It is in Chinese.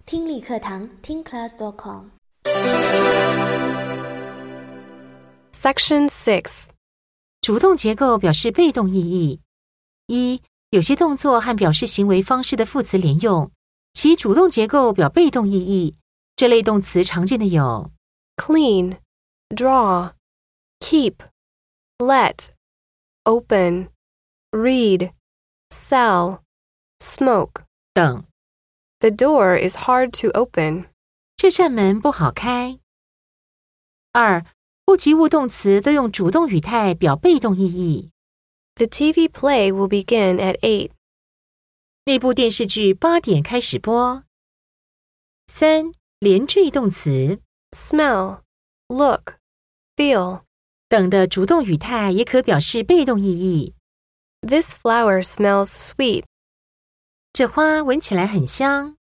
听力课堂听 class.com Section 6. 主动结构表示被动意义。一、有些动作和表示行为方式的副词连用，其主动结构表被动意义。这类动词常见的有 Clean, draw, keep, let, open, read, sell, smoke. 等。 The door is hard to open. 这扇门不好开。二、不及物动词都用主动语态表被动意义。 The TV play will begin at 8. 那部电视剧8点开始播。三、连缀动词 Smell, look, feel. 等的主动语态也可表示被动意义。 This flower smells sweet. 这花闻起来很香。